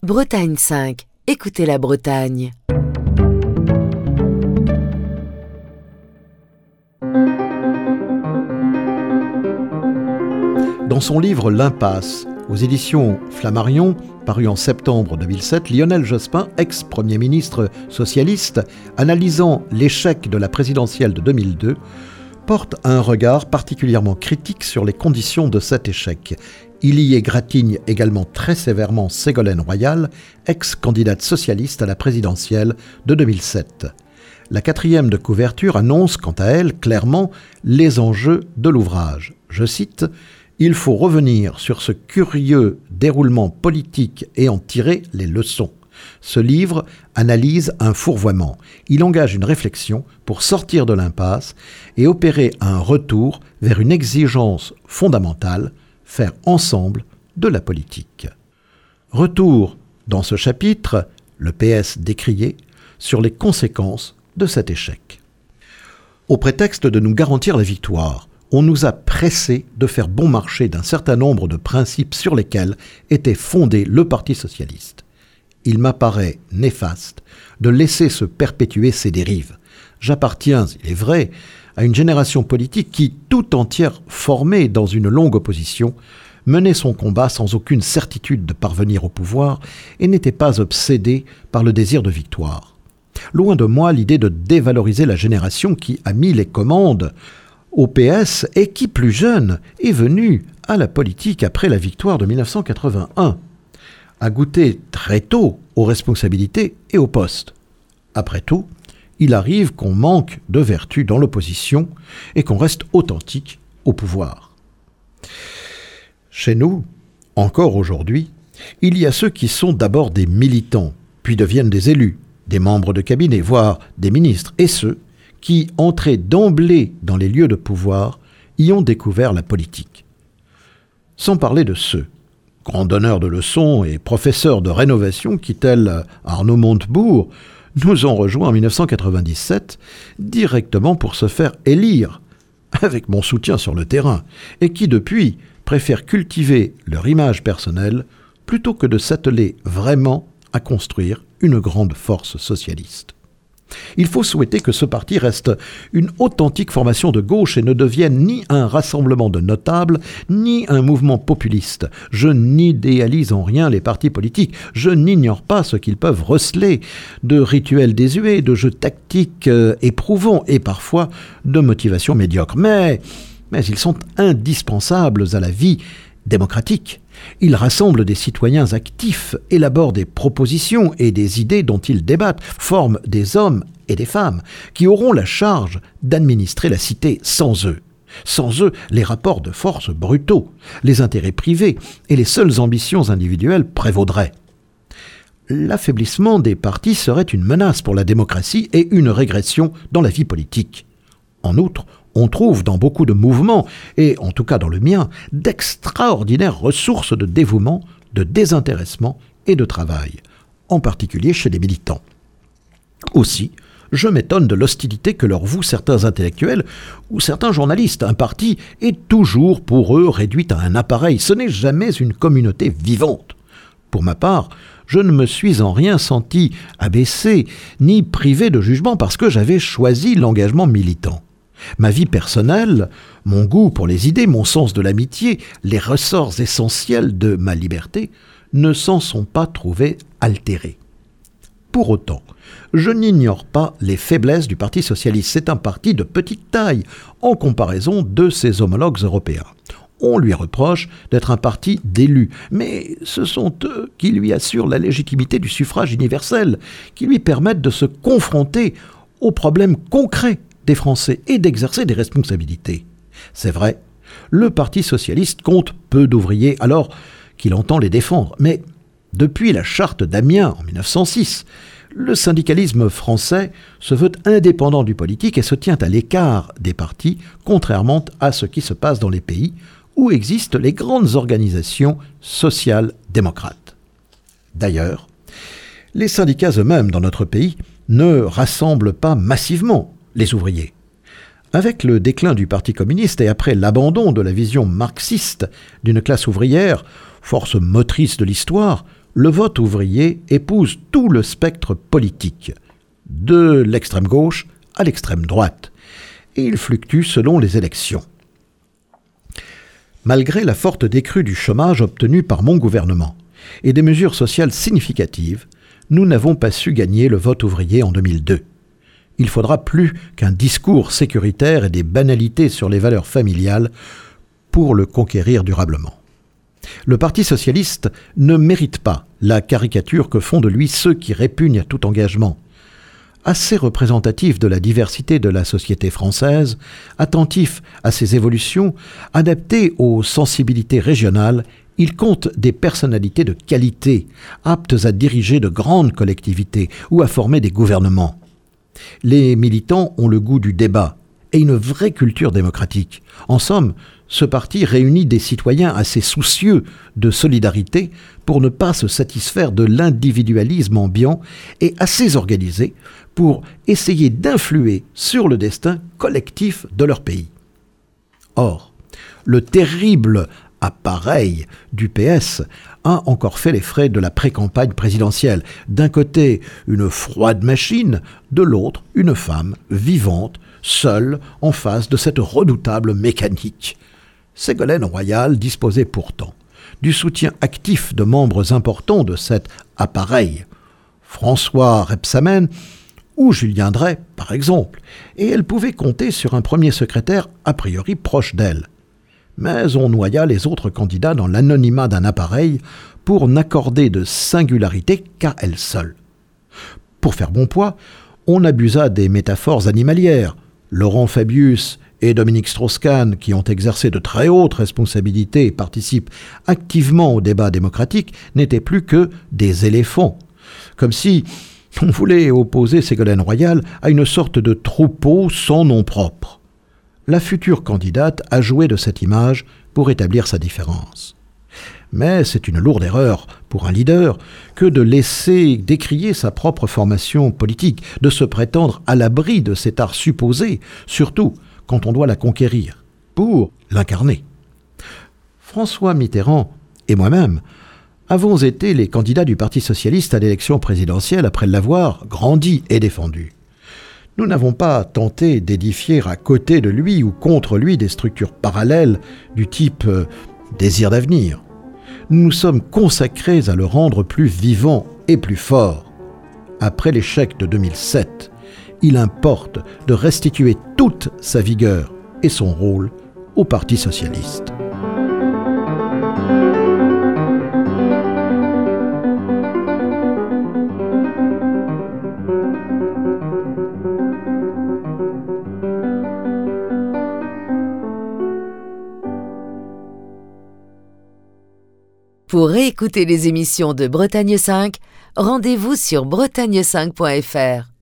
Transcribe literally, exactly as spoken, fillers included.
Bretagne cinq. Écoutez la Bretagne. Dans son livre L'Impasse, aux éditions Flammarion, paru en septembre deux mille sept, Lionel Jospin, ex-premier ministre socialiste, analysant l'échec de la présidentielle de deux mille deux, porte un regard particulièrement critique sur les conditions de cet échec. Il y égratigne également très sévèrement Ségolène Royal, ex-candidate socialiste à la présidentielle de deux mille sept. La quatrième de couverture annonce, quant à elle, clairement les enjeux de l'ouvrage. Je cite « Il faut revenir sur ce curieux déroulement politique et en tirer les leçons. » Ce livre analyse un fourvoiement. Il engage une réflexion pour sortir de l'impasse et opérer un retour vers une exigence fondamentale, faire ensemble de la politique. Retour, dans ce chapitre, le P S décrié, sur les conséquences de cet échec. Au prétexte de nous garantir la victoire, on nous a pressés de faire bon marché d'un certain nombre de principes sur lesquels était fondé le Parti socialiste. Il m'apparaît néfaste de laisser se perpétuer ces dérives. J'appartiens, il est vrai, à une génération politique qui, tout entière formée dans une longue opposition, menait son combat sans aucune certitude de parvenir au pouvoir et n'était pas obsédée par le désir de victoire. Loin de moi l'idée de dévaloriser la génération qui a mis les commandes au P S et qui, plus jeune, est venue à la politique après la victoire de mille neuf cent quatre-vingt-un, a goûté très tôt aux responsabilités et aux postes. Après tout, il arrive qu'on manque de vertu dans l'opposition et qu'on reste authentique au pouvoir. Chez nous, encore aujourd'hui, il y a ceux qui sont d'abord des militants, puis deviennent des élus, des membres de cabinet, voire des ministres, et ceux qui, entrés d'emblée dans les lieux de pouvoir, y ont découvert la politique. Sans parler de ceux, grands donneurs de leçons et professeurs de rénovation qui, tels Arnaud Montebourg, nous ont rejoints en mille neuf cent quatre-vingt-dix-sept directement pour se faire élire, avec mon soutien sur le terrain, et qui depuis préfèrent cultiver leur image personnelle plutôt que de s'atteler vraiment à construire une grande force socialiste. Il faut souhaiter que ce parti reste une authentique formation de gauche et ne devienne ni un rassemblement de notables, ni un mouvement populiste. Je n'idéalise en rien les partis politiques. Je n'ignore pas ce qu'ils peuvent receler de rituels désuets, de jeux tactiques euh, éprouvants et parfois de motivations médiocres. Mais, mais ils sont indispensables à la vie démocratique. Ils rassemblent des citoyens actifs, élaborent des propositions et des idées dont ils débattent, forment des hommes et des femmes qui auront la charge d'administrer la cité sans eux. Sans eux, les rapports de force brutaux, les intérêts privés et les seules ambitions individuelles prévaudraient. L'affaiblissement des partis serait une menace pour la démocratie et une régression dans la vie politique. En outre, on trouve dans beaucoup de mouvements, et en tout cas dans le mien, d'extraordinaires ressources de dévouement, de désintéressement et de travail, en particulier chez les militants. Aussi, je m'étonne de l'hostilité que leur vouent certains intellectuels ou certains journalistes. Un parti est toujours pour eux réduit à un appareil, ce n'est jamais une communauté vivante. Pour ma part, je ne me suis en rien senti abaissé ni privé de jugement parce que j'avais choisi l'engagement militant. Ma vie personnelle, mon goût pour les idées, mon sens de l'amitié, les ressorts essentiels de ma liberté ne s'en sont pas trouvés altérés. Pour autant, je n'ignore pas les faiblesses du Parti socialiste. C'est un parti de petite taille en comparaison de ses homologues européens. On lui reproche d'être un parti d'élus, mais ce sont eux qui lui assurent la légitimité du suffrage universel, qui lui permettent de se confronter aux problèmes concrets des Français et d'exercer des responsabilités. C'est vrai, le Parti socialiste compte peu d'ouvriers alors qu'il entend les défendre, mais depuis la charte d'Amiens en mille neuf cent six, le syndicalisme français se veut indépendant du politique et se tient à l'écart des partis, contrairement à ce qui se passe dans les pays où existent les grandes organisations sociales démocrates. D'ailleurs, les syndicats eux-mêmes dans notre pays ne rassemblent pas massivement les ouvriers. Avec le déclin du Parti communiste et après l'abandon de la vision marxiste d'une classe ouvrière, force motrice de l'histoire, le vote ouvrier épouse tout le spectre politique, de l'extrême gauche à l'extrême droite, et il fluctue selon les élections. Malgré la forte décrue du chômage obtenue par mon gouvernement et des mesures sociales significatives, nous n'avons pas su gagner le vote ouvrier en deux mille deux. Il faudra plus qu'un discours sécuritaire et des banalités sur les valeurs familiales pour le conquérir durablement. Le Parti socialiste ne mérite pas la caricature que font de lui ceux qui répugnent à tout engagement. Assez représentatif de la diversité de la société française, attentif à ses évolutions, adapté aux sensibilités régionales, il compte des personnalités de qualité, aptes à diriger de grandes collectivités ou à former des gouvernements. Les militants ont le goût du débat et une vraie culture démocratique. En somme, ce parti réunit des citoyens assez soucieux de solidarité pour ne pas se satisfaire de l'individualisme ambiant et assez organisés pour essayer d'influer sur le destin collectif de leur pays. Or, le terrible appareil du P S a encore fait les frais de la pré-campagne présidentielle. D'un côté, une froide machine, de l'autre, une femme vivante, seule en face de cette redoutable mécanique. Ségolène Royal disposait pourtant du soutien actif de membres importants de cet appareil, François Rebsamen ou Julien Dray, par exemple, et elle pouvait compter sur un premier secrétaire a priori proche d'elle. Mais on noya les autres candidats dans l'anonymat d'un appareil pour n'accorder de singularité qu'à elle seule. Pour faire bon poids, on abusa des métaphores animalières. Laurent Fabius et Dominique Strauss-Kahn, qui ont exercé de très hautes responsabilités et participent activement au débat démocratique, n'étaient plus que des éléphants. Comme si on voulait opposer Ségolène Royal à une sorte de troupeau sans nom propre. La future candidate a joué de cette image pour établir sa différence. Mais c'est une lourde erreur pour un leader que de laisser décrier sa propre formation politique, de se prétendre à l'abri de cet art supposé, surtout quand on doit la conquérir, pour l'incarner. François Mitterrand et moi-même avons été les candidats du Parti socialiste à l'élection présidentielle après l'avoir grandi et défendu. Nous n'avons pas tenté d'édifier à côté de lui ou contre lui des structures parallèles du type euh, désir d'avenir. Nous nous sommes consacrés à le rendre plus vivant et plus fort. Après l'échec de deux mille sept, il importe de restituer toute sa vigueur et son rôle au Parti socialiste. Pour réécouter les émissions de Bretagne cinq, rendez-vous sur bretagne cinq point f r.